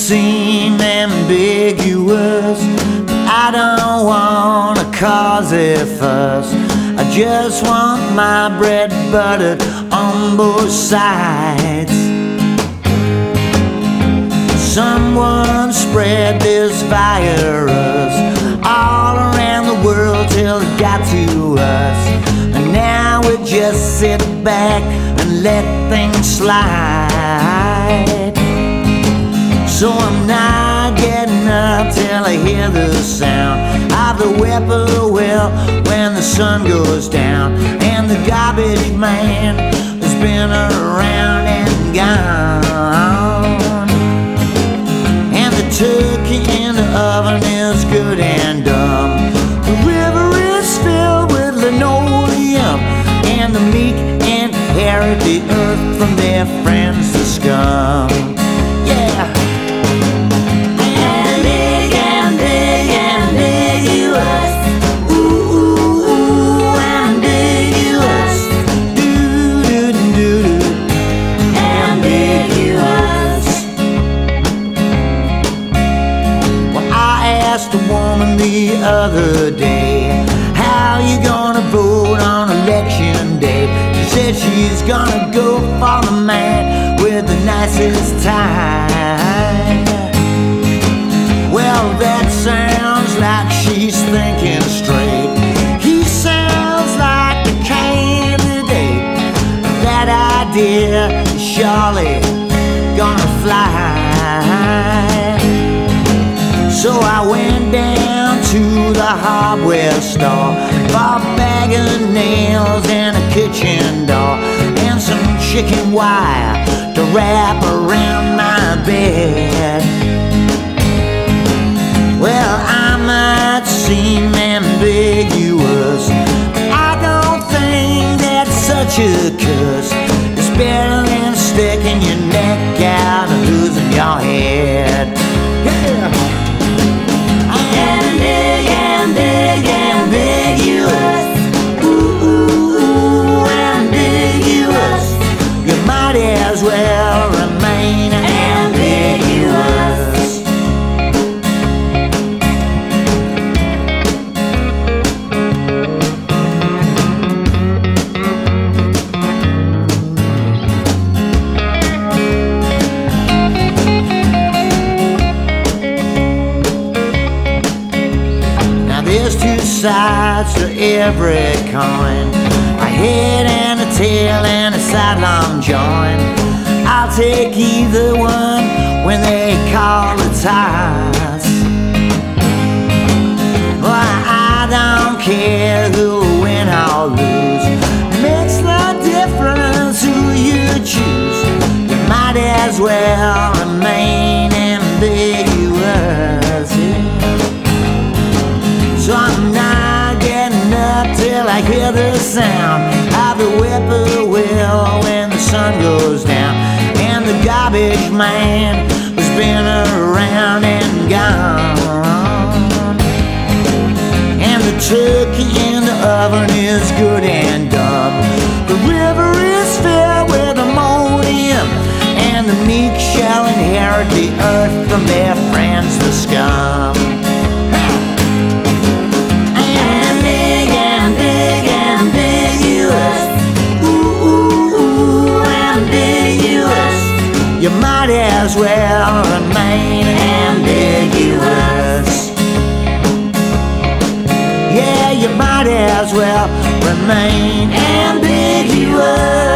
seem ambiguous, but I don't want to cause a fuss. I just want my bread buttered on both sides. Someone spread this virus all around the world till it got to us, and now we just sit back and let things slide. So I'm not getting up till I hear the sound of the whippoorwill when the sun goes down, and the garbage man has been around and gone, and the turkey in the oven is good and dumb. The river is filled with linoleum, and the meek inherit the earth from their friends, the scum. Yeah. The other day, how you gonna vote on election day? She said she's gonna go for the man with the nicest tie. Well, that sounds like she's thinking straight. He sounds like the candidate. That idea is surely gonna fly. So I went down to the hardware store for a bag of nails and a kitchen door and some chicken wire to wrap around my bed. Well, I might seem ambiguous, but I don't think that's such a curse. It's better than sticking your neck out and losing your head. Yeah. Ambiguous, ooh, ambiguous. You might as well remain ambiguous. There's two sides to every coin, a head and a tail and a sidelong joint. I'll take either one when they call the toss. Well, I don't care who'll win or lose. Makes no difference who you choose. You might as well remain ambiguous. So I'm not getting up till I hear the sound of the whippoorwill when the sun goes down, and the garbage man has been around and gone, and the turkey in the oven is good and dumb. The river is filled with ammonium, and the meek shall inherit the earth from their friends, the scum. You might as well remain ambiguous. Yeah, you might as well remain ambiguous.